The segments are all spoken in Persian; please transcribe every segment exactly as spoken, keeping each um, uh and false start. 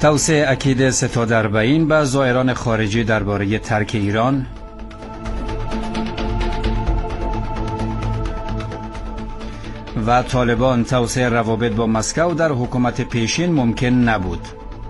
توسعه اکید ستاد اربعین به زائران خارجی درباره ترک ایران. و طالبان توسعه روابط با مسکو در حکومت پیشین ممکن نبود.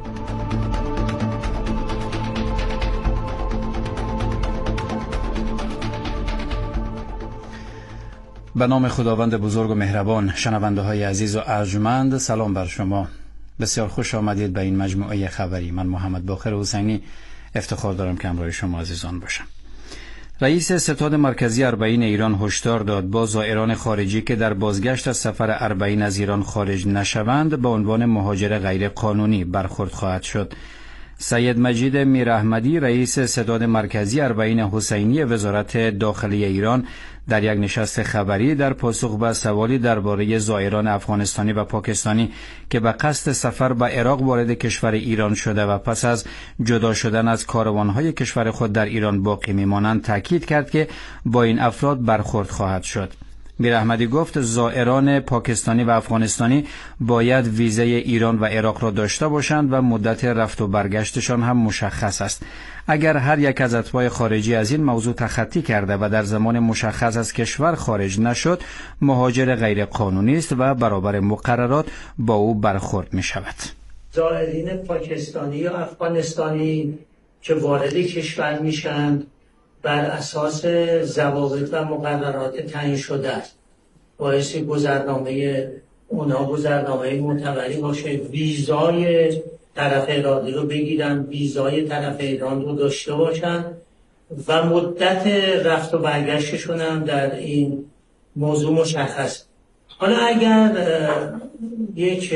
به نام خداوند بزرگ و مهربان. شنونده های عزیز و ارجمند، سلام بر شما. بسیار خوش آمدید به این مجموعه خبری. من محمد باقر حسینی افتخار دارم که همراه شما عزیزان باشم. رئیس ستاد مرکزی اربعین ایران هشدار داد با زائران خارجی که در بازگشت از سفر اربعین از ایران خارج نشوند به عنوان مهاجر غیر قانونی برخورد خواهد شد. سید مجید میراحمدی رئیس ستاد مرکزی اربعین حسینی وزارت داخلی ایران در یک نشست خبری در پاسخ به سوالی درباره زائران افغانستانی و پاکستانی که به قصد سفر به عراق وارد کشور ایران شده و پس از جدا شدن از کاروانهای کشور خود در ایران باقی میمانند تاکید کرد که با این افراد برخورد خواهد شد. میراحمدی گفت زائران پاکستانی و افغانستانی باید ویزه ایران و عراق را داشته باشند و مدت رفت و برگشتشان هم مشخص است. اگر هر یک از اتباع خارجی از این موضوع تخطی کرده و در زمان مشخص از کشور خارج نشد، مهاجر غیر قانونی است و برابر مقررات با او برخورد می شود. زائرین پاکستانی یا افغانستانی که وارد کشور میشن بر اساس ضوابط و مقررات تعیین شده است. باعث گذرنامه اونا گذرنامه معتبری باشه، ویزای طرف ایرانی رو بگیرن، ویزای طرف ایران رو داشته باشن و مدت رفت و برگشتشون هم در این موضوع مشخص. حالا اگر یک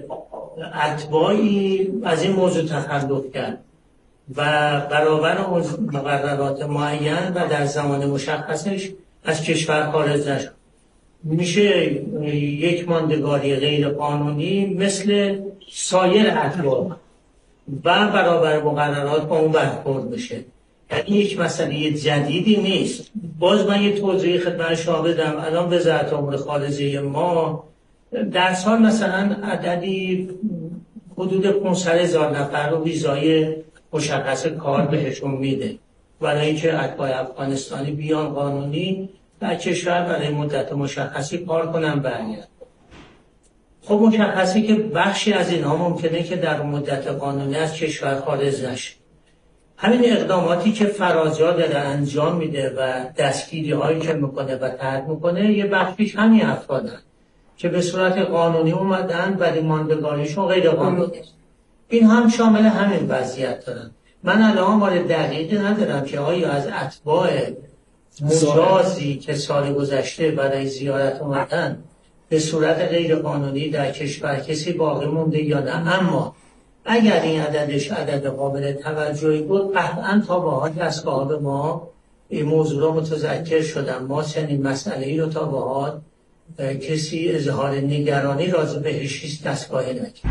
اتباعی از این موضوع تخلف کرد و برابر مقررات معین و در زمان مشخصش از کشور خارج نشد، میشه یک ماندگاری غیر قانونی مثل سایر اتباع و برابر مقررات با اون برخورد بشه. یعنی یک مسئله جدیدی نیست. باز من یه توضیح خدمت شما بدم. الان وزارت امور خارجه ما در سال مثلا عددی حدود پانصد هزار نفر رو ویزای مشخص کار بهشون میده برای اینکه اتباع افغانستانی بیان قانونی در کشور برای مدت مشخصی کار کنن برگردن. خب مشخصی که بخشی از اینها ممکنه که در مدت قانونی از کشور خارج نشه. همین اقداماتی که فرازیا داره انجام میده و دستگیری هایی که میکنه و ترک میکنه، یه بخشیش همین افرادن که به صورت قانونی اومدن ولی ماندگاریشون غیر قانونی است. این هم شامل همین وضعیت دارن. من الان مورد دقیقی ندارم که آیا از اتباع مجازی که سال گذشته برای زیارت اومدن به صورت غیر قانونی در کشور کسی باقی مونده یا نه، اما اگر این عددش عدد قابل توجهی بود قطعا تا به حال دستگاه به ما این موضوع را متذکر شدن. ما چنین مسئله‌ای رو تا به حال کسی اظهار نگرانی راجع بهش هیچ دستگاهی نکرد.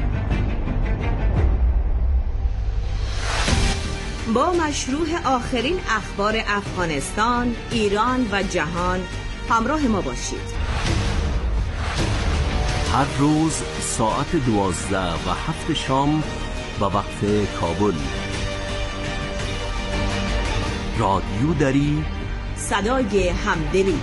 با مشروع آخرین اخبار افغانستان، ایران و جهان همراه ما باشید. هر روز ساعت دوازده و هفت شام به وقت کابل. رادیو دری، صدای همدلی.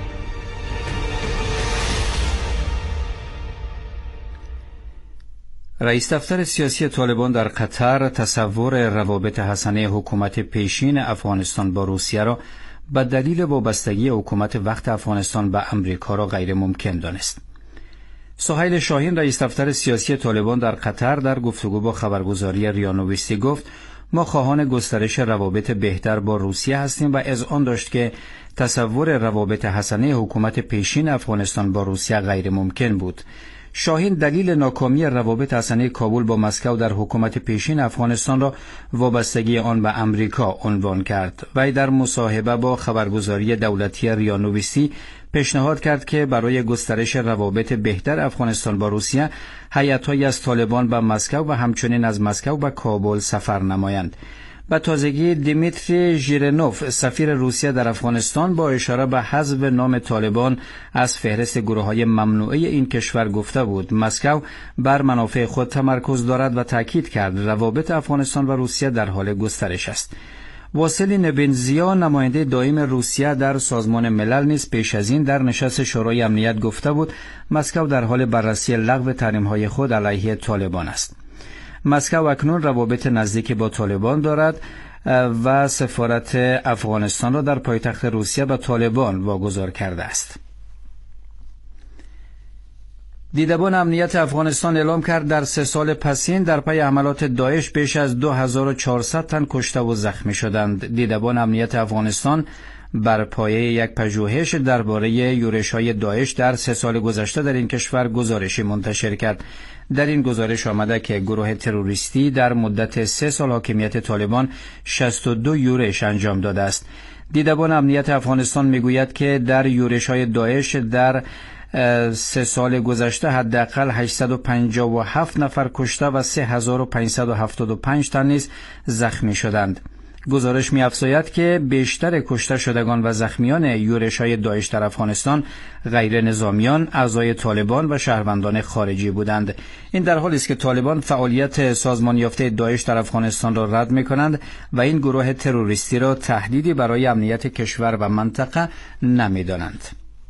رئیس دفتر سیاسی طالبان در قطر تصور روابط حسنه حکومت پیشین افغانستان با روسیه را به دلیل وابستگی حکومت وقت افغانستان به امریکا را غیر ممکن دانست. سهیل شاهین رئیس دفتر سیاسی طالبان در قطر در گفتگو با خبرگزاری ریا نویسی گفت ما خواهان گسترش روابط بهتر با روسیه هستیم و اذعان داشت که تصور روابط حسنه حکومت پیشین افغانستان با روسیه غیر ممکن بود. شاهین دلیل ناکامی روابط حسنه کابل با مسکو در حکومت پیشین افغانستان را وابستگی آن به امریکا عنوان کرد. وی در مصاحبه با خبرگزاری دولتی ریا نویسی پیشنهاد کرد که برای گسترش روابط بهتر افغانستان با روسیه هیئت‌هایی از طالبان به مسکو و همچنین از مسکو به کابل سفر نمایند. به تازگی دیمیتری ژیرینوف سفیر روسیه در افغانستان با اشاره به حذف نام طالبان از فهرست گروه‌های ممنوعه این کشور گفته بود مسکو بر منافع خود تمرکز دارد و تاکید کرد روابط افغانستان و روسیه در حال گسترش است. واسیلی نبنزیا نماینده دائم روسیه در سازمان ملل نیز پیش از این در نشست شورای امنیت گفته بود مسکو در حال بررسی لغو تحریم‌های خود علیه طالبان است. مسکو اکنون روابط نزدیکی با طالبان دارد و سفارت افغانستان را در پایتخت روسیه به طالبان واگذار کرده است. دیدبان امنیت افغانستان اعلام کرد در سه سال پسین در پی حملات داعش بیش از دو هزار و چهارصد تن کشته و زخمی شدند. دیدبان امنیت افغانستان بر پایه یک پژوهش درباره یورش‌های داعش در سه سال گذشته در این کشور گزارشی منتشر کرد. در این گزارش آمده که گروه تروریستی در مدت سه سال حاکمیت طالبان شصت و دو یورش انجام داده است. دیدبان امنیت افغانستان میگوید که در یورش‌های داعش در سه سال گذشته حداقل هشتصد و پنجاه و هفت نفر کشته و سه هزار و پانصد و هفتاد و پنج تن نیز زخمی شدند. گزارش می‌افزاید که بیشتر کشته شدگان و زخمیان یورش‌های داعش در افغانستان غیر نظامیان، اعضای طالبان و شهروندان خارجی بودند. این در حالی است که طالبان فعالیت سازمان یافته داعش در افغانستان را رد می‌کنند و این گروه تروریستی را تهدیدی برای امنیت کشور و منطقه نمی‌دانند.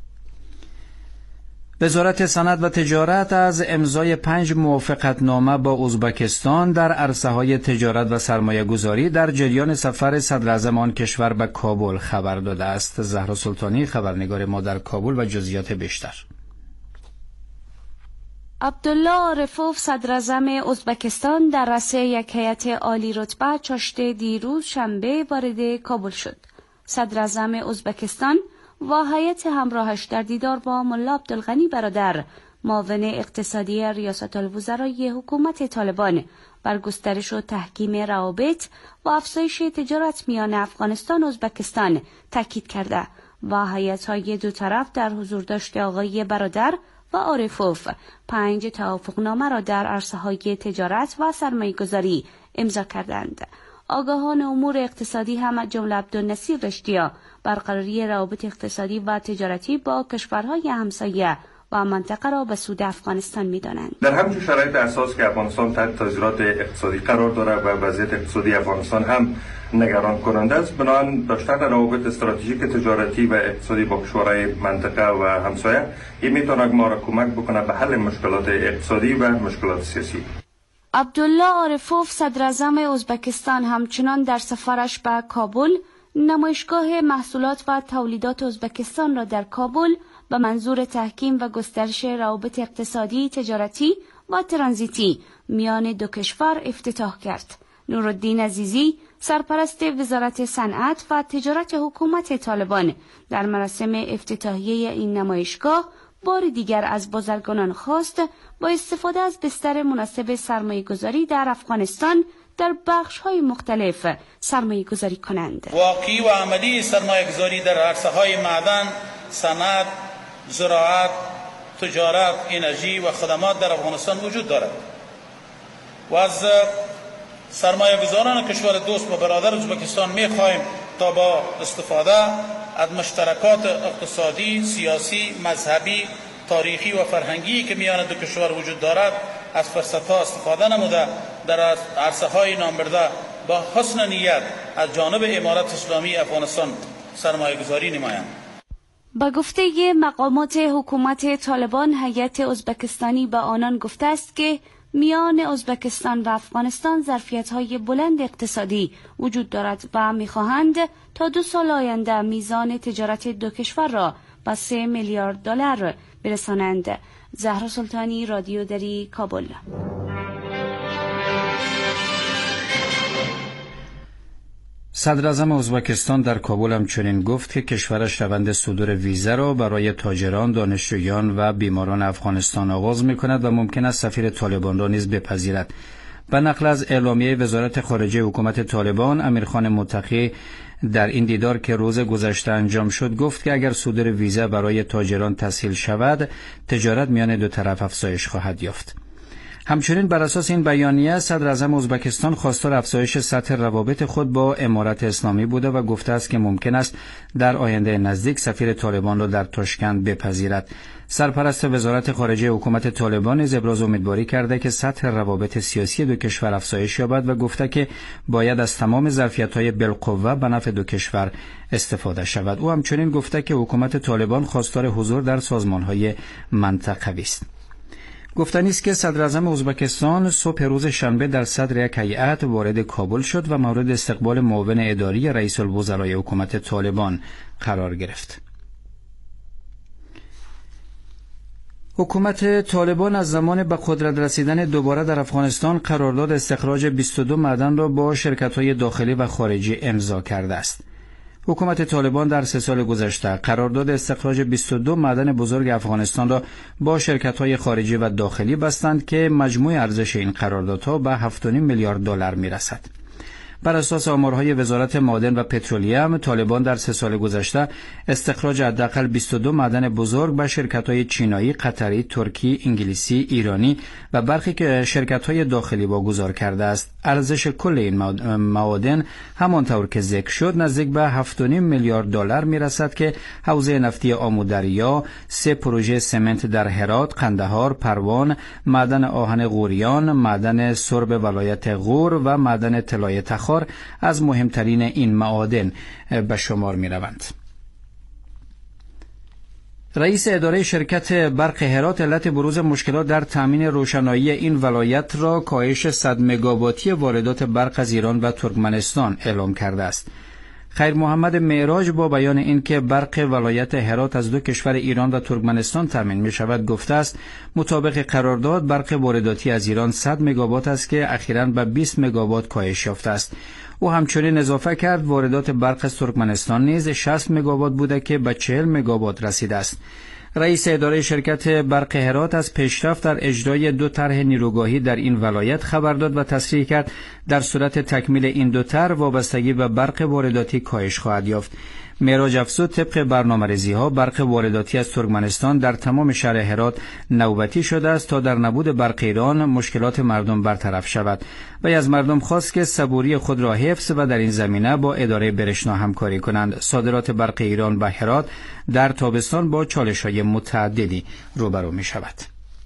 وزارت صنعت و تجارت از امضای پنج موافقتنامه با ازبکستان در عرصه‌های تجارت و سرمایه‌گذاری در جریان سفر صدراعظم آن کشور به کابل خبر داده است. زهرا سلطانی خبرنگار ما در کابل و جزئیات بیشتر. عبدالله عارفوف صدراعظم ازبکستان در رأس یک هیئت عالی رتبه چاشت دیروز شنبه وارد کابل شد. صدراعظم ازبکستان و هیئت همراهش در دیدار با ملا عبدالغنی برادر معاون اقتصادی ریاست الوزرای حکومت طالبان بر گسترش و تحکیم روابط و افزایش تجارت میان افغانستان و ازبکستان تاکید کرده و هیئت‌های دو طرف در حضور داشت آقای برادر و عارفوف پنج توافقنامه را در عرصه‌های تجارت و سرمایه‌گذاری امضا کردند. آگاهان امور اقتصادی هم جمله عبدالنصیر رشدیا برقراری روابط اقتصادی و تجارتی با کشورهای همسایه و منطقه را به سود افغانستان می‌دانند. در همچون شرایط اساس که افغانستان تحت تاثیرات اقتصادی قرار دارد و وضعیت اقتصادی افغانستان هم نگران کننده است، بنابراین داشتن روابط استراتژیک تجارتی و اقتصادی با کشورهای منطقه و همسایه این میتواند ما را کمک بکنه به حل مشکلات اقتصادی و مشکلات سیاسی. عبدالله عارفوف صدراعظم ازبکستان همچنان در سفرش به کابل نمایشگاه محصولات و تولیدات ازبکستان را در کابل به منظور تحکیم و گسترش روابط اقتصادی، تجارتی و ترانزیتی میان دو کشور افتتاح کرد. نورالدین عزیزی سرپرست وزارت صنعت و تجارت حکومت طالبان در مراسم افتتاحیه این نمایشگاه بار دیگر از بازرگانان خواست با استفاده از بستر مناسب سرمایه‌گذاری در افغانستان در بخش‌های مختلف سرمایه‌گذاری کنند. واقعی و عملی سرمایه‌گذاری در عرصه‌های معدن، صنعت، زراعت، تجارت، انرژی و خدمات در افغانستان وجود دارد و از سرمایه‌گذاران کشور دوست و برادر ازبکستان می‌خواهیم تا با استفاده از مشترکات اقتصادی، سیاسی، مذهبی، تاریخی و فرهنگی که میان دو کشور وجود دارد از فرصت‌ها استفاده نموده در عرصه‌های نامبرده با حسن نیت از جانب امارت اسلامی افغانستان سرمایه‌گذاری نمایند. با گفته مقامات حکومت طالبان، هیئت ازبکستانی به آنان گفته است که میان ازبکستان و افغانستان ظرفیت‌های بلند اقتصادی وجود دارد و می‌خواهند تا دو سال آینده میزان تجارت دو کشور را به سه میلیارد دلار برسانند. زهرا سلطانی، رادیو دری، کابل. صدراعظم ازبکستان در کابل همچنین گفت که کشورش روند صدور ویزا را برای تاجران، دانشجویان و بیماران افغانستان آغاز می‌کند و ممکن است سفیر طالبان را نیز بپذیرد. به نقل از اعلامیه وزارت خارجه حکومت طالبان، امیرخان متقی در این دیدار که روز گذشته انجام شد گفت که اگر صدور ویزا برای تاجران تسهیل شود، تجارت میان دو طرف افزایش خواهد یافت. همچنین بر اساس این بیانیه صدر اعظم ازبکستان خواستار افزایش سطح روابط خود با امارت اسلامی بوده و گفته است که ممکن است در آینده نزدیک سفیر طالبان را در تاشکند بپذیرد. سرپرست وزارت خارجه حکومت طالبان نیز ابراز امیدواری کرده که سطح روابط سیاسی دو کشور افزایش یابد و گفته که باید از تمام ظرفیت‌های بالقوه به نفع دو کشور استفاده شود. او همچنین گفته که حکومت طالبان خواستار حضور در سازمان‌های منطقوی است. گفتنی است که صدر اعظم ازبکستان صبح روز شنبه در صدر یک هیئت وارد کابل شد و مورد استقبال معاون اداری رئیس الوزرای حکومت طالبان قرار گرفت. حکومت طالبان از زمان به قدرت رسیدن دوباره در افغانستان قرارداد استخراج بیست و دو معدن را با شرکت‌های داخلی و خارجی امضا کرده است. حکومت طالبان در سه سال گذشته قرارداد استخراج بیست و دو معدن بزرگ افغانستان را با شرکت‌های خارجی و داخلی بستند که مجموع ارزش این قراردادها به هفت و نیم میلیارد دلار میرسد. بر اساس آمارهای وزارت معادن و پترولیوم، طالبان در سه سال گذشته استخراج حداقل بیست و دو معدن بزرگ به شرکت‌های چینایی، قطری، ترکی، انگلیسی، ایرانی و برخی که شرکت‌های داخلی واگذار کرده است. ارزش کل این معادن همانطور که ذکر شد نزدیک به هفت و نیم میلیارد دلار میرسد که حوزه نفتی آمودریا، سه پروژه سمنت در هرات، قندهار، پروان، معدن آهن غوریان، معدن سرب ولایت غور و معدن طلای تخار از مهمترین این معادن به شمار می روند. رئیس اداره شرکت برق هرات علت بروز مشکلات در تامین روشنایی این ولایت را کاهش صد مگاواتی واردات برق از ایران و ترکمنستان اعلام کرده است. خیر محمد معراج با بیان اینکه برق ولایت هرات از دو کشور ایران و ترکمنستان تامین می شود گفته است مطابق قرارداد برق وارداتی از ایران صد مگاوات است که اخیراً به بیست مگاوات کاهش یافته است. او همچنین اضافه کرد واردات برق از ترکمنستان نیز شصت مگاوات بوده که به چهل مگاوات رسیده است. رئیس اداره شرکت برق هرات از پیشرفت در اجرای دو طرح نیروگاهی در این ولایت خبر داد و تصریح کرد در صورت تکمیل این دو طرح وابستگی به برق وارداتی کاهش خواهد یافت. معراج افزود طبق برنامه‌ریزی‌ها برق وارداتی از ترکمنستان در تمام شهر هرات نوبتی شده است تا در نبود برق ایران مشکلات مردم برطرف شود و از مردم خواست که صبوری خود را حفظ و در این زمینه با اداره برشنا همکاری کنند. صادرات برق ایران به هرات در تابستان با چالش‌های متعددی روبرو می‌شود.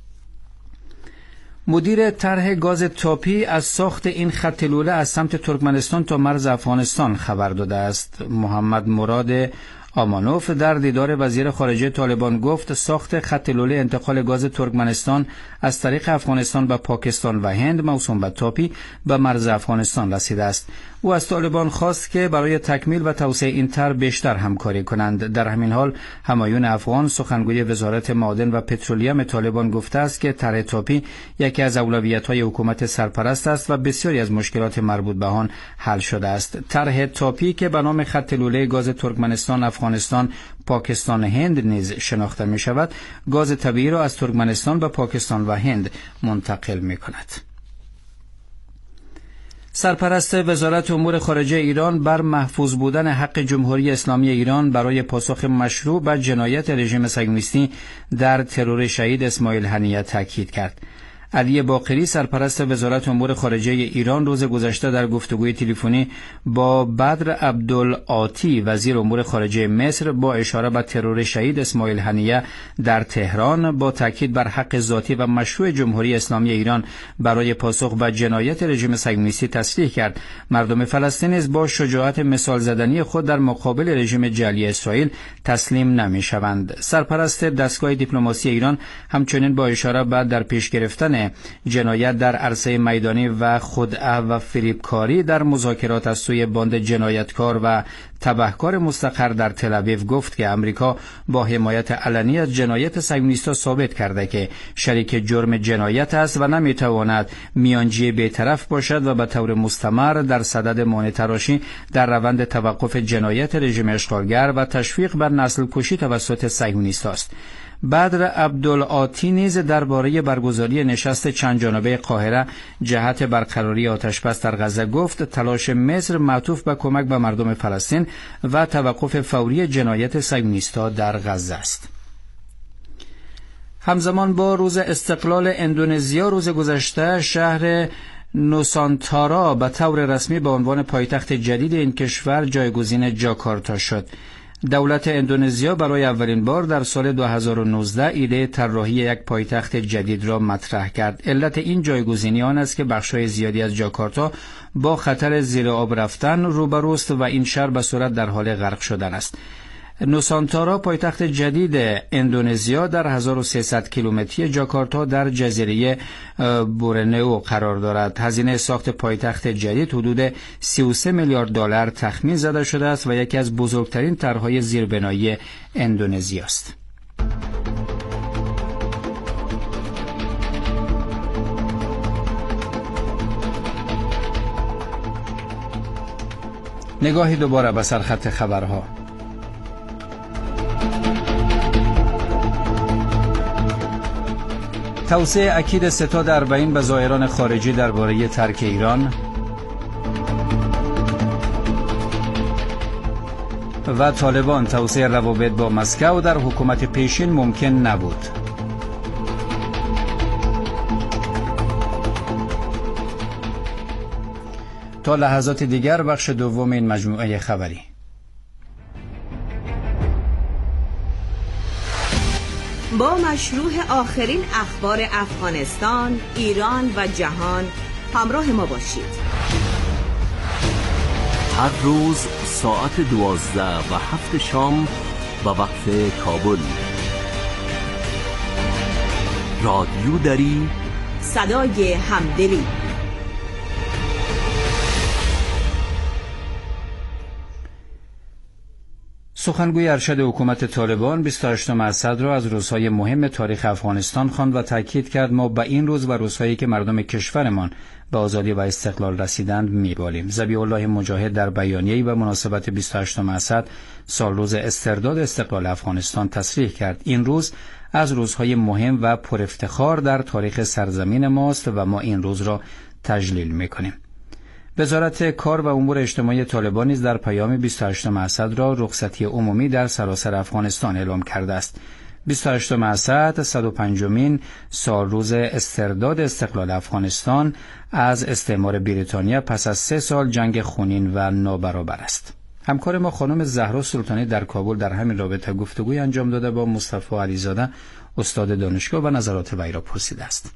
مدیر طرح گاز تاپی از ساخت این خط لوله از سمت ترکمنستان تا مرز افغانستان خبر داده است. محمد مراد آمانوف در دیدار وزیر خارجه طالبان گفت ساخت خط لوله انتقال گاز ترکمنستان از طریق افغانستان به پاکستان و هند موسوم به تاپی به مرز افغانستان رسیده است. او از طالبان خواست که برای تکمیل و توسعه این طرح بیشتر همکاری کنند. در همین حال همایون افغان سخنگوی وزارت معادن و پترولیوم طالبان گفته است که طرح تاپی یکی از اولویت‌های حکومت سرپرست است و بسیاری از مشکلات مربوط به آن حل شده است. طرح تاپی که به نام خط لوله گاز ترکمنستان، افغانستان، پاکستان، هند نیز شناخته می شود، گاز طبیعی را از ترکمنستان به پاکستان و هند منتقل می کند. سرپرست وزارت امور خارجه ایران بر محفوظ بودن حق جمهوری اسلامی ایران برای پاسخ مشروع به جنایت رژیم صهیونیستی در ترور شهید اسماعیل هنیه تاکید کرد. علی باقری سرپرست وزارت امور خارجه ایران روز گذشته در گفتگوی تلفنی با بدر عبدالعاطی وزیر امور خارجه مصر با اشاره به ترور شهید اسماعیل هنیه در تهران با تاکید بر حق ذاتی و مشروع جمهوری اسلامی ایران برای پاسخ به جنایت رژیم صهیونیستی تصریح کرد مردم فلسطین نیز با شجاعت مثال زدنی خود در مقابل رژیم جعلی اسرائیل تسلیم نمی‌شوند. سرپرست دستگاه دیپلماسی ایران همچنین با اشاره به در پیش گرفتن جنایت در عرصه میدانی و خدعه و فریبکاری در مذاکرات از سوی باند جنایتکار و تبهکار مستقر در تل‌آویو گفت که امریکا با حمایت علنی از جنایت صهیونیست‌ها ثابت کرده که شریک جرم جنایت است و نمیتواند میانجی بی‌طرف باشد و به طور مستمر در صدد مانع تراشی در روند توقف جنایت رژیم اشغالگر و تشویق بر نسل کشی توسط صهیونیست‌ها است. بدر عبدالعاطی نیز درباره برگزاری نشست چند جانبه قاهره جهت برقراری آتشبس در غزه گفت تلاش مصر معطوف به کمک به مردم فلسطین و توقف فوری جنایت صهیونیست‌ها در غزه است. همزمان با روز استقلال اندونزیا روز گذشته شهر نوسانتارا به طور رسمی به عنوان پایتخت جدید این کشور جایگزین جاکارتا شد. دولت اندونزیا برای اولین بار در سال دو هزار و نوزده ایده طراحی یک پایتخت جدید را مطرح کرد. علت این جایگزینی آن است که بخش‌های زیادی از جاکارتا با خطر زیر آب رفتن روبروست و این شهر به صورت در حال غرق شدن است. نوسانتارا پایتخت جدید اندونزیا در هزار و سیصد کیلومتری جاکارتا در جزیره بورنئو قرار دارد. هزینه ساخت پایتخت جدید حدود سی و سه میلیارد دلار تخمین زده شده است و یکی از بزرگترین طرح‌های زیربنایی اندونزیا است. نگاهی دوباره به سرخط خبرها. توسعه اکید ستاد اربعین به زائران خارجی درباره ترک ایران و طالبان توسعه روابط با مسکو در حکومت پیشین ممکن نبود. تا لحظات دیگر بخش دوم این مجموعه خبری. با مشروع آخرین اخبار افغانستان، ایران و جهان همراه ما باشید. هر روز ساعت دوازده و هفت شام به وقت کابل. رادیو دری، صدای همدلی. سخنگوی ارشد حکومت طالبان بیست و هشتم اسد را از روزهای مهم تاریخ افغانستان خواند و تاکید کرد ما به این روز و روزهایی که مردم کشورمان به آزادی و استقلال رسیدند می‌بالیم. ذبیح الله مجاهد در بیانیه‌ای به مناسبت بیست و هشتم اسد سال روز استرداد استقلال افغانستان تصریح کرد این روز از روزهای مهم و پر افتخار در تاریخ سرزمین ماست و ما این روز را تجلیل می‌کنیم. وزارت کار و امور اجتماعی طالبان نیز در پیام بیست و هشتم اسد را رخصتی عمومی در سراسر افغانستان اعلام کرده است. بیست و هشتم اسد صد و پنجمین سال روز استرداد استقلال افغانستان از استعمار بریتانیا پس از سه سال جنگ خونین و نابرابر است. همکار ما خانم زهرا سلطانی در کابل در همین رابطه گفتگوی انجام داده با مصطفی علیزاده استاد دانشگاه و نظرات وی را پرسیده است.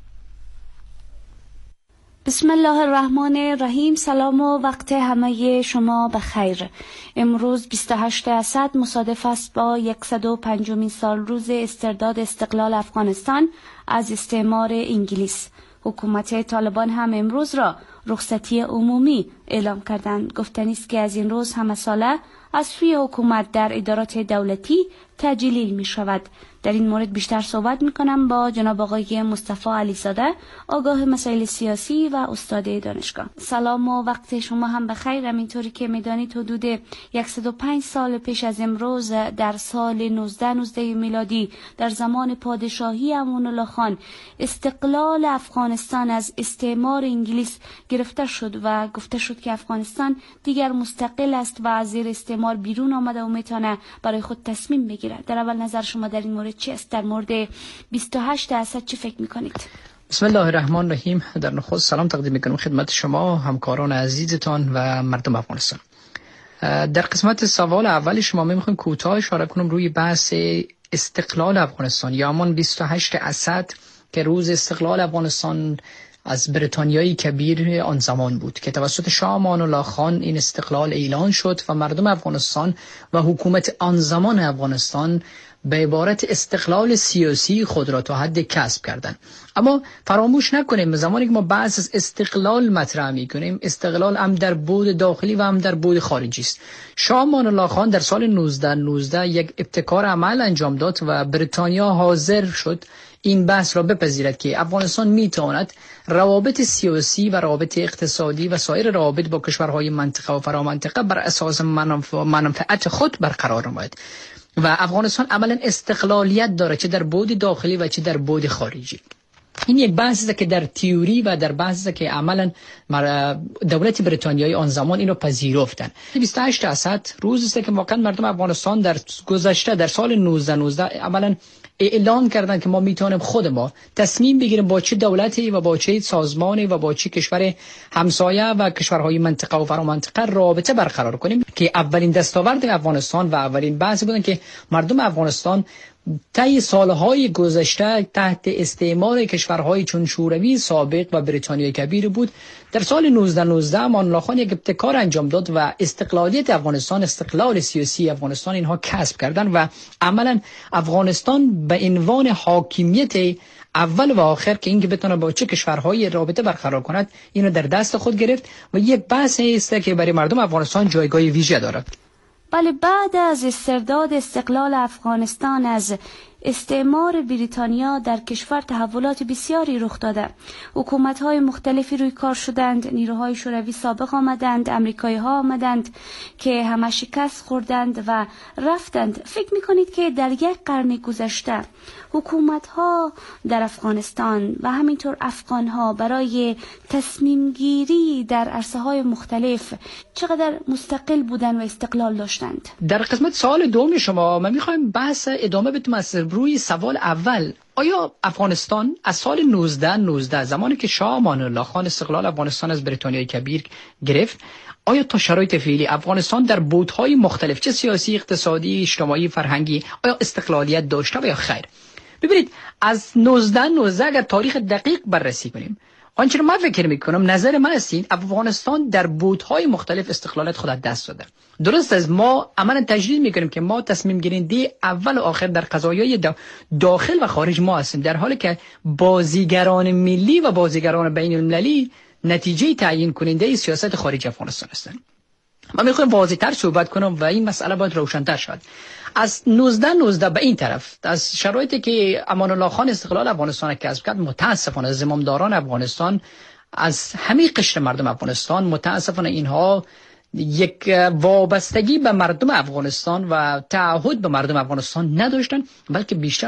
بسم الله الرحمن الرحیم. سلام و وقت همه شما بخیر. امروز بیست و هشتم اسد مصادف است با صد و پنجمین سال روز استرداد استقلال افغانستان از استعمار انگلیس. حکومت طالبان هم امروز را رخصتی عمومی اعلام کردند. گفتنی است که از این روز همه ساله از سوی حکومت در ادارات دولتی تجلیل می شود. در این مورد بیشتر صحبت می کنم با جناب آقای مصطفی علیزاده، آگاه مسائل سیاسی و استاد دانشگاه. سلام و وقت شما هم بخیر. همینطوری که میدانید حدود صد و پنج سال پیش از امروز در سال نوزده نوزده میلادی در زمان پادشاهی امان الله خان استقلال افغانستان از استعمار انگلیس گرفته شد و گفته شد که افغانستان دیگر مستقل است و از زیر استعمار بیرون آمده و میتونه برای خود تصمیم بگیره. در اول نظر شما در این مورد چی است؟ در مورد بیست و هشت اسد چی فکر میکنید؟ بسم الله الرحمن الرحیم. در نخست سلام تقدیم میکنم خدمت شما همکاران عزیزتان و مردم افغانستان. در قسمت سوال اول شما میخوام کوتاه اشاره کنم روی بحث استقلال افغانستان یا همان بیست و هشت اسد که روز استقلال افغانستان از بریتانیای کبیر آن زمان بود که توسط شاه امان الله خان این استقلال اعلان شد و مردم افغانستان و حکومت آن زمان افغانستان به عبارت استقلال سیاسی خود را تا حد کسب کردند. اما فراموش نکنیم زمانی که ما بحث از استقلال مطرح می‌کنیم، استقلال هم در بعد داخلی و هم در بعد خارجی است. شاه امان الله خان در سال نوزده نوزده یک ابتکار عمل انجام داد و بریتانیا حاضر شد این بحث را بپذیرد که افغانستان میتواند روابط سیاسی و روابط اقتصادی و سایر روابط با کشورهای منطقه و فرامنطقه بر اساس منفعت خود برقرار نماید و افغانستان عملا استقلالیت داره چه در بعد داخلی و چه در بعد خارجی. این یک بحثی است که در تئوری و در بحثی است که عملا دولت بریتانیایی آن زمان اینو پذیرفتن. بیست و هشت اسد روزی است که واقعا مردم افغانستان در گذشته در سال نوزده نوزده عملا اعلان کردن که ما میتونیم خود ما تصمیم بگیریم با چه دولتی و با چه سازمانی و با چه کشور همسایه و کشورهای منطقه و فرامنطقه رابطه برقرار کنیم، که اولین دستاورد افغانستان و اولین بحث بودن که مردم افغانستان طی سالهای گذشته تحت استعمار کشورهای چون شوروی سابق و بریتانیای کبیر بود. در سال نوزده نوزده امان الله خان یک ابتکار انجام داد و استقلالیت افغانستان، استقلال سیاسی افغانستان اینها کسب کردن و عملا افغانستان به عنوان حاکمیت اول و آخر که اینکه بتونه با چه کشورهای رابطه برقرار کند اینو در دست خود گرفت و یک بحث است که برای مردم افغانستان جایگاه ویژه دارد. بله، بعد از استرداد استقلال افغانستان از استعمار بریتانیا در کشور تحولات بسیاری رخ داده. حکومت‌های مختلفی روی کار شدند، نیروهای شوروی سابق آمدند، امریکایی‌ها آمدند که همه شکست خوردند و رفتند. فکر می‌کنید که در یک قرن گذشته حکومت‌ها در افغانستان و همینطور افغان‌ها برای تصمیم گیری در عرصه‌های مختلف چقدر مستقل بودند و استقلال داشتند؟ در قسمت سوال دوم شما من می‌خوایم بحث ادامه بدیم از روی سوال اول. آیا افغانستان از سال نوزده نوزده زمانی که شاه امان الله خان استقلال افغانستان از بریتانیای کبیر گرفت، آیا تا شرایط فعلی افغانستان در بودهای مختلف چه سیاسی، اقتصادی، اجتماعی، فرهنگی آیا استقلالیت داشته و یا خیر؟ ببینید از نوزده نوزده اگر تاریخ دقیق بررسی کنیم، آنچه رو من فکر میکنم نظر من است افغانستان در بودهای مختلف استقلالت خود از دست داده. درست از ما عملا تجدید میکنیم که ما تصمیم گیرنده اول و آخر در قضایای داخل و خارج ما هستیم، در حالی که بازیگران ملی و بازیگران بین المللی نتیجه تعیین کننده سیاست خارجی افغانستان هستند. من میخوام واضح‌تر صحبت کنم و این مسئله باید روشن‌تر شود. از نوزده نوزده به این طرف از شرایطی که امان الله خان استقلال افغانستان کسب کرد، متاسفانه زمامداران افغانستان از همه قشر مردم افغانستان متاسفانه اینها یک وابستگی به مردم افغانستان و تعهد به مردم افغانستان نداشتن، بلکه بیشتر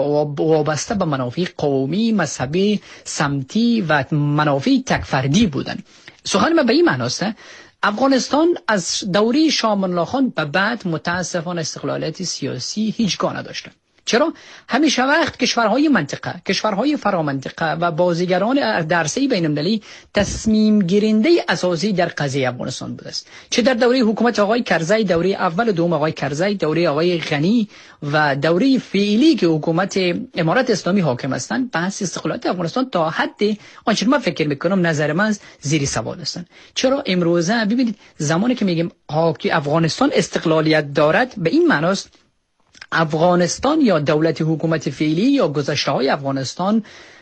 وابسته به منافع قومی، مذهبی، سمتی و منافع تک فردی بودن. سخن من به این معناست افغانستان از دوره شاه امان الله خان به بعد متاسفانه استقلالیت سیاسی هیچگاه نداشته. چرا؟ همیشه وقت کشورهای منطقه، کشورهای فرامنطقه و بازیگران در عرصه بین‌المللی تصمیم گیرنده اساسی در قضیه افغانستان بوده است. چه در دوره حکومت آقای کرزی، دوره اول و دوم آقای کرزی، دوره آقای غنی و دوره فعلی که حکومت امارت اسلامی حاکم هستند، بحث استقلالیت افغانستان تا حد آنچه من فکر میکنم نظر من زیر سوال هستند. چرا امروزه ببینید زمانی که میگیم که افغانستان استقلالیت دارد به این معناست افغانستان یا دولت حکومت فعلی یا گذشته‌های افغانستان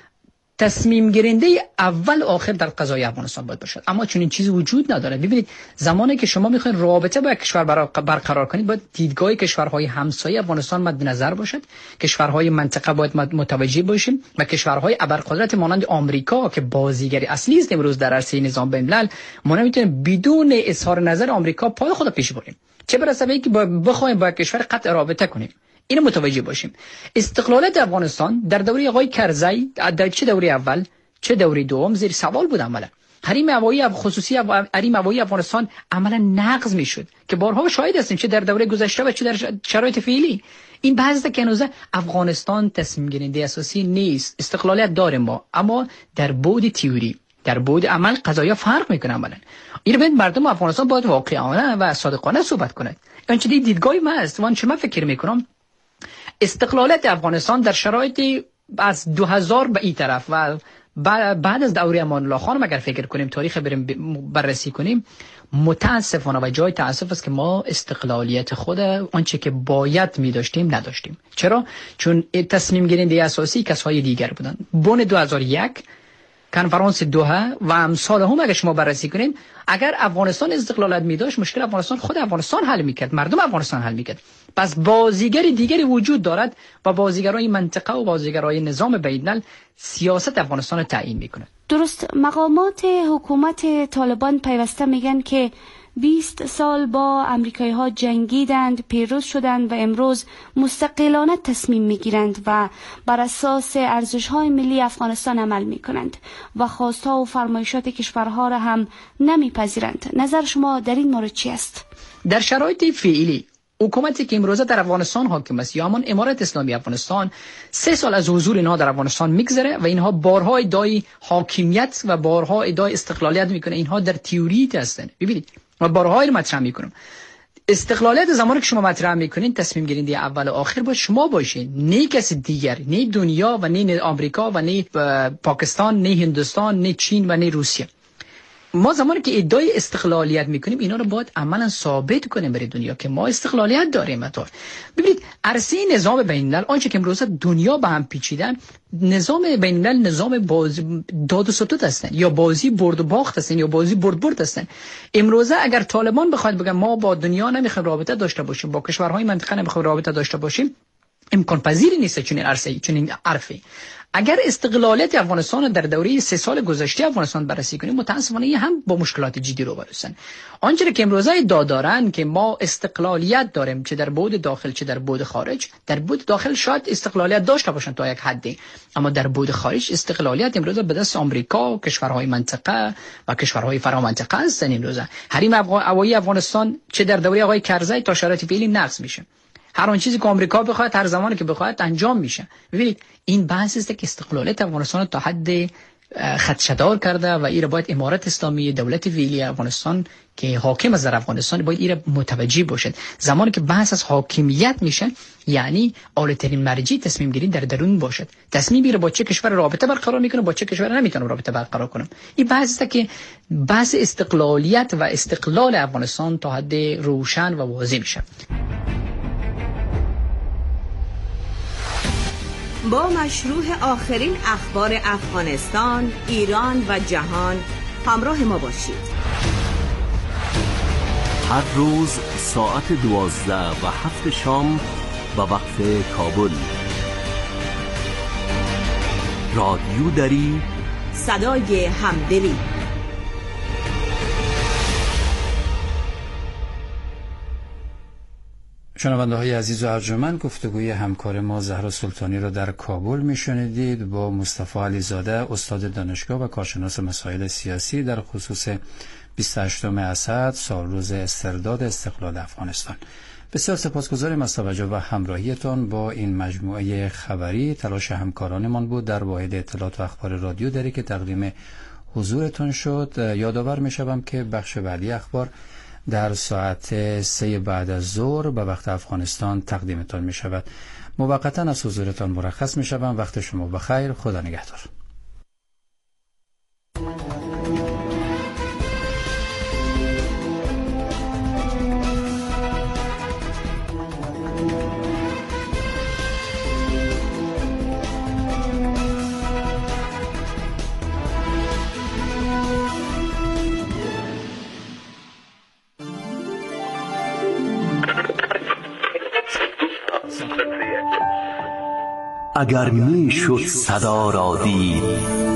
تصمیم گیرنده اول آخر در قضای افغانستان باید باشد، اما چون این چیزی وجود نداره. ببینید زمانی که شما میخواین رابطه با کشور برقرار کنید باید دیدگاه کشورهای همسایه افغانستان مد نظر باشد، کشورهای منطقه باید متوجه باشیم و کشورهای ابرقدرت مانند آمریکا که بازیگری اصلی است امروز در عرصه نظام بین‌الملل، ما نمیتونیم بدون اظهار نظر آمریکا پای خود پیش بریم، چه برسه به اینکه بخوایم با کشور قطع رابطه کنیم. اینو متوجه باشیم. استقلالیت افغانستان در دوره آقای کرزی در چه دوره اول چه دوره دوم زیر سوال بود. عملا حریم هوایی خصوصی حریم هوایی افغانستان عملا نقض میشد که بارها شاهد هستیم، چه در دوره گذشته و چه در شرایط فعلی. این بحث که هنوز افغانستان تصمیم گیرنده اساسی نیست. استقلالیت داریم ما، اما در بعد تئوری، در بعد عمل قضایا فرق میکنه. عملا این رو مردم افغانستان باید واقعانه و صادقانه صحبت کنند. این چه دیدگاهی من است و چه من فکر میکنم استقلالیت افغانستان در شرایط از دو هزار به این طرف و بعد از دوره امان الله خان اگر فکر کنیم تاریخ بریم بررسی کنیم، متاسفانه و جای تاسف است که ما استقلالیت خود آنچه که باید می داشتیم نداشتیم. چرا؟ چون تصمیم گیرنده اساسی کسای دیگر بودن. بن دو هزار و یک کنفرانس دوحه و امثال هم اگر شما بررسی کنین، اگر افغانستان استقلالیت می داشت مشکل افغانستان خود افغانستان حل میکرد، مردم افغانستان حل میکرد. پس بازیگری دیگری وجود دارد و بازیگرای منطقه و بازیگرای نظام بین‌الملل سیاست افغانستان رو تعیین میکنه. درست. مقامات حکومت طالبان پیوسته میگن که بیست سال با امریکایی ها جنگیدند، پیروز شدند و امروز مستقلانه تصمیم می گیرند و بر اساس ارزش های ملی افغانستان عمل می کنند و خواستها و فرمایشات کشورها را هم نمی پذیرند. نظر شما در این مورد چی است؟ در شرایط فعلی حکومتی که امروزه در افغانستان حاکم است یا همان امارت اسلامی افغانستان سه سال از حضور اینها در افغانستان میگذره و اینها بارها ادعای حاکمیت و بارها ادعای استقلالیت میکنه. اینها در تئوری هستند. ببینید ما بارها این مطرح میکنم، استقلالیت زمانی که شما مطرح میکنین تصمیم گیرنده اول و آخر با شما باشه، نه کسی دیگر، نه دنیا و نه آمریکا و نه پاکستان، نه هندوستان، نه چین و نه روسیه. ما زمانی که ادعای استقلالیت میکنیم اینا رو باید عملا ثابت کنیم برای دنیا که ما استقلالیت داریم. تا ببینید عرصه نظام بین الملل آنچه که امروز دنیا به هم پیچیدن، نظام بین الملل نظام بازی داد و ستد هستن یا بازی برد و باخت هستن یا بازی برد برد هستن. امروزه اگر طالبان بخواد بگن ما با دنیا نمیخوایم رابطه داشته باشیم، با کشورهای منطقه نمیخوایم رابطه داشته باشیم، امکان پذیر نیست چنین عرصه‌ای چنین عرفی. اگر استقلالیت افغانستان در دوره سه سال گذشته افغانستان بررسی کنیم متاسفانه هم با مشکلات جدی روبرو هستند. آنچه که امروزه ادعا دارن که ما استقلالیت داریم چه در بعد داخل چه در بعد خارج، در بعد داخل شاید استقلالیت داشته باشن تا یک حدی، اما در بعد خارج استقلالیت امروزه به دست آمریکا و کشورهای منطقه و کشورهای فرامنطقه هستند. امروزه حریم هوایی افغانستان چه در دوره آقای کرزی تا شرایط فعلی نقض میشه. هر آن چیزی که آمریکا بخواد هر زمانی که بخواد انجام میشه. ببینید این بحث است که استقلالیت افغانستان تا حد خدشه‌دار کرده و این باید امارت اسلامی دولت فعلی افغانستان که حاکم از در افغانستان باید این متوجه باشد. زمانی که بحث از حاکمیت میشه یعنی اعلی‌ترین مرجع تصمیم گیری در درون باشد. تصمیم میگیره با چه کشور رابطه برقرار میکنه با چه کشور نمیتونه رابطه برقرار کنه. این بحث است که بحث استقلالیت و استقلال افغانستان تا حد روشن و واضح میشه. با مشروع آخرین اخبار افغانستان، ایران و جهان همراه ما باشید. هر روز ساعت دوازده و هفت شام به وقت کابل. رادیو دری، صدای همدلی. شنونده های عزیز و ارجمند، گفتگوی همکار ما زهرا سلطانی را در کابل میشنیدید با مصطفی علیزاده، استاد دانشگاه و کارشناس مسائل سیاسی در خصوص بیست و هشتم اسد، سالروز استرداد استقلال افغانستان. بسیار سپاسگزاریم از توجه و همراهیتان با این مجموعه خبری. تلاش همکارانمان بود در واحد اطلاعات و اخبار رادیو دری که تقدیم حضورتون شد. یادآور میشوم که بخش بعدی اخبار در ساعت سه بعد از ظهر به وقت افغانستان تقدیمتان می شود. موقتا از حضورتان مرخص می شوم. وقت شما بخیر. خدا نگهدار. اگر می شد صدا را دید،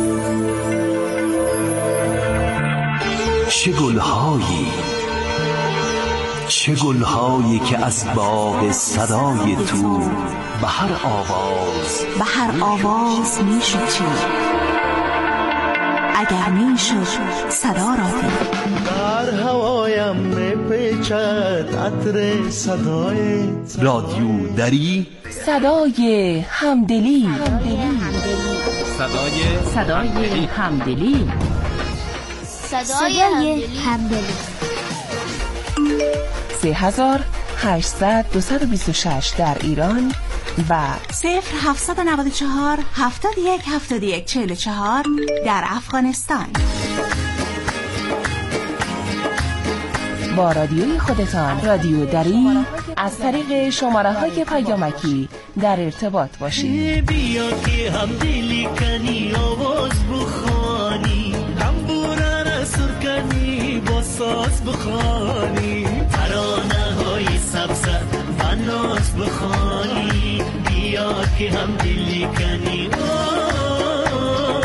چه گلهایی چه گلهایی که از باغ صدای تو به هر آواز به هر آواز می شد چید. اگر می شد صدا را دید، در هوایم می پیچد عطر صدای رادیو دری، صدای همدلی. صدای صدای همدلی. صدای همدلی. سه هزار هشتصد دویست و بیست و شش در ایران و صفر هفتصد و نود و چهار هفتاد و یک هفتاد و یک چهل و چهار در افغانستان. با رادیوی خودتان رادیو دری از طریق شماره های پیامکی در ارتباط باشید. بیا که هم دلی کنی آواز بخوانی، تنبوره را سر کنی با ساز بخوانی، ترانه های سبز و ناز بخوانی. بیا که هم دلی کنی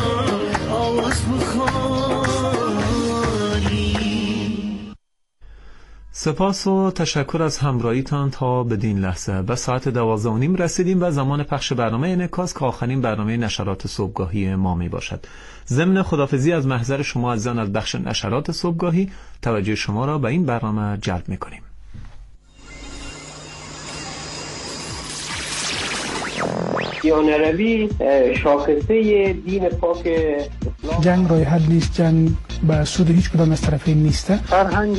آواز بخوانی. سپاس و تشکر از همراهیتان تا بدین لحظه. به ساعت دوازده و نیم رسیدیم و زمان پخش برنامه انعکاس که آخرین برنامه نشرات صبحگاهی ما می باشد. ضمن خداحافظی از محضر شما عزیزان از بخش نشرات صبحگاهی توجه شما را به این برنامه جلب می کنیم. دیانروی شاخصه دین پاک اسلام. جنگ راه حل نیست، جنگ به سود هیچ کدام از طرفین نیست. فرهنگ